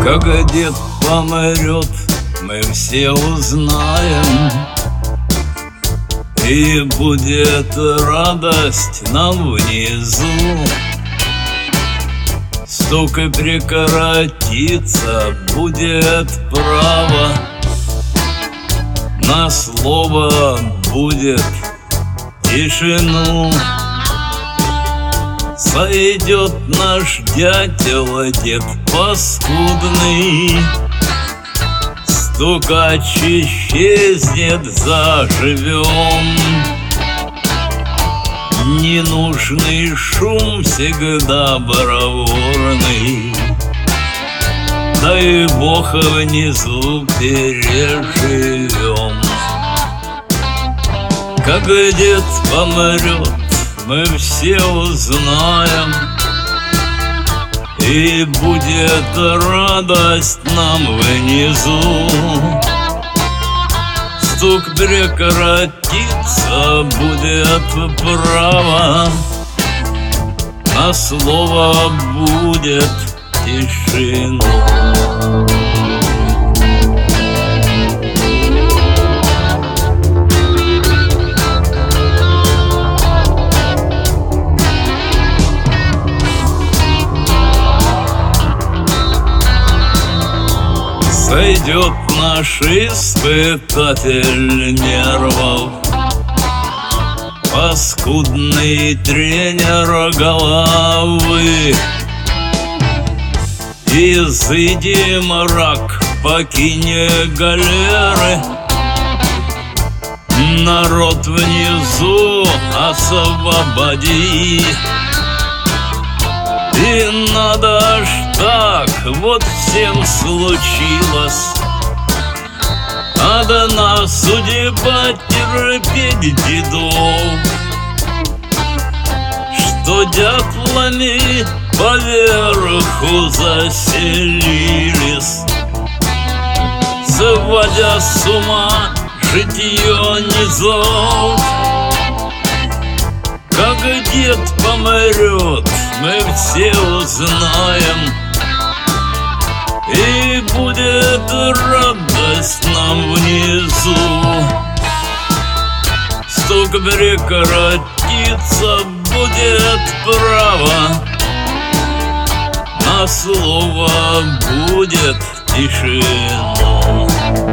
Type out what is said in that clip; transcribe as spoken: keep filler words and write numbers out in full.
Как дед помрет, мы все узнаем, и будет радость нам внизу. Стук и прекратится, будет право, на слово будет тишину. Сойдет наш дятел, дед паскудный, стукач исчезнет, заживем. Ненужный шум всегда бравурный, дай Бог внизу переживем. Как дед помрет, мы все узнаем, и будет радость нам внизу. Стук прекратится, будет право, на слово будет тишина. Сойдет наш испытатель нервов, паскудный тренер головы. Изыди, мрак, покинь галеры, народ внизу освободи. И надо ж так, вот всем случилось, одна судьба терпеть дедов, что дятлами поверху заселились, сводя с ума житье низов. Как дед помрет, мы все узнаем, и будет радость нам внизу. Стук прекратится, будет право, на слово будет тишина.